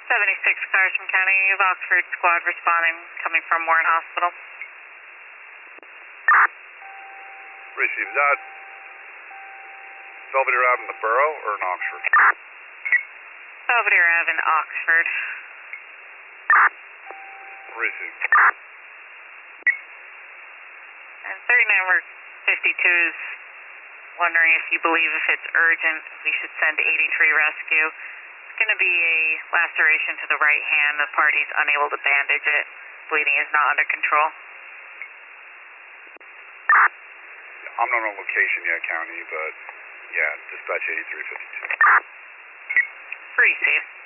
76 Carson County, you have Oxford squad responding, coming from Warren Hospital. Receive. Is that Belvedere Ave in the borough or in Oxford? Belvedere Ave in Oxford. Receive. And 39 52 is wondering if you believe if it's urgent, we should send 83 rescue. It's going to be a laceration to the right hand. The party's unable to bandage it. Bleeding is not under control. I'm not on location yet, County, but yeah, dispatch 8352. Receive.